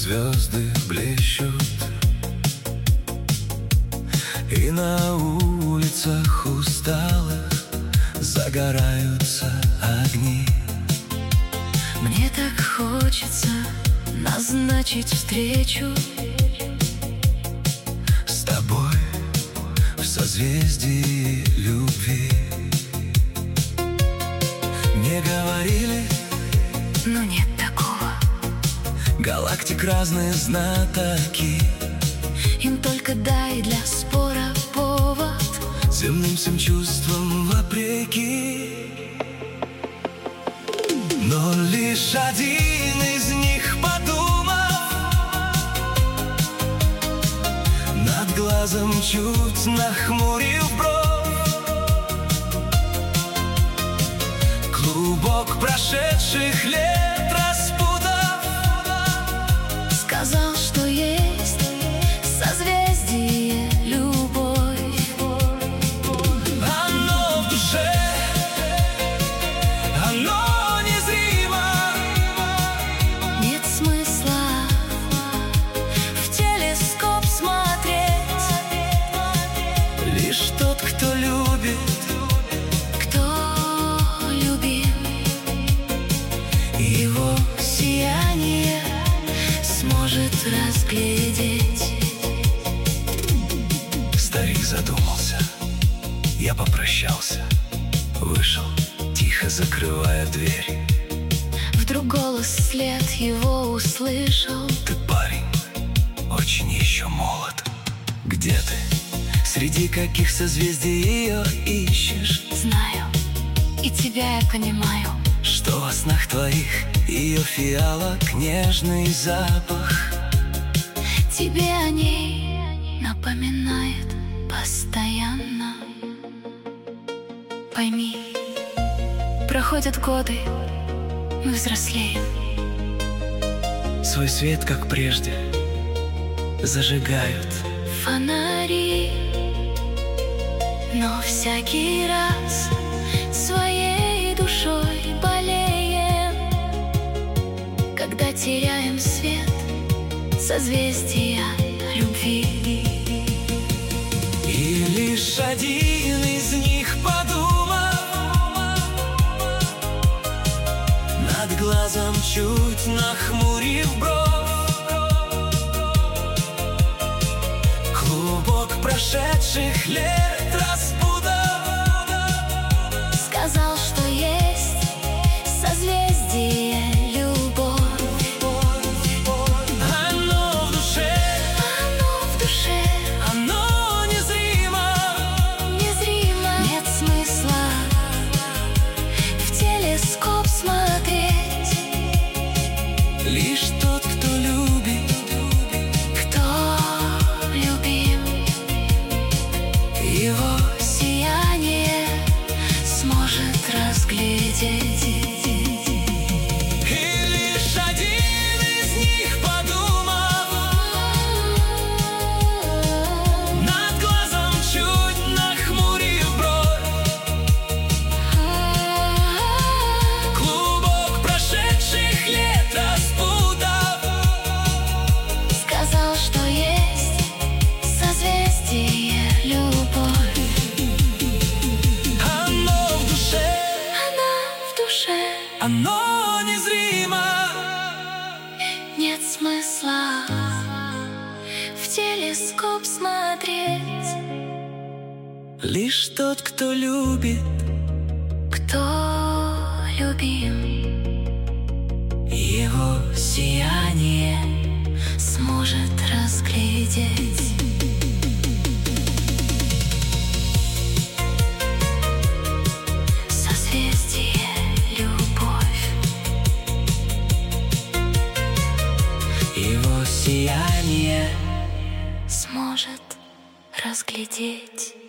звезды блещут, и на улицах усталых загораются огни. Мне так хочется назначить встречу с тобой в созвездии любви. Не говорили, но нет такого. галактик разные знатоки, им только дай для спора повод, земным всем чувствам вопреки. Но лишь один из них, подумав, над глазом чуть нахмурив бровь, клубок прошедших лет распутав, сказал, что есть созвездие любовь. Оно в душе, оно незримо. Нет смысла в телескоп смотреть. Лишь тот, кто любит, Кто любим, его сияние сможет разглядеть. старик задумался. Я попрощался, вышел, тихо закрывая дверь. Вдруг голос вслед его услышал: Ты, парень, очень еще молод. Где ты? Среди каких созвездий ее ищешь? знаю, и тебя я понимаю. Что во снах твоих ее фиалок нежный запах? Тебе о ней напоминает постоянно. Пойми, проходят годы, мы взрослеем. Свой свет, как прежде, зажигают. Фонари, но всякий раз своей душой болеем, когда теряем свет созвездия любви. И лишь один из них, подумав, над глазом чуть нахмурив бровь, клубок прошедших лет распутав, Сказал, что есть созвездие любовь. Оно в душе, Оно в душе оно незримо. незримо. Нет смысла в телескоп смотреть. Лишь тот, кто любит, Кто любим, его сияние сможет разглядеть. и лишь один из них, подумав, над глазом чуть нахмурив бровь, клубок прошедших лет распутав, Сказал, что есть созвездие любовь. оно в душе, Она в душе. оно незримо. Нет смысла в телескоп смотреть. Лишь тот, кто любит, Кто любим, его сияние сможет разглядеть. Созвездие любовь. его сияние Сможет разглядеть.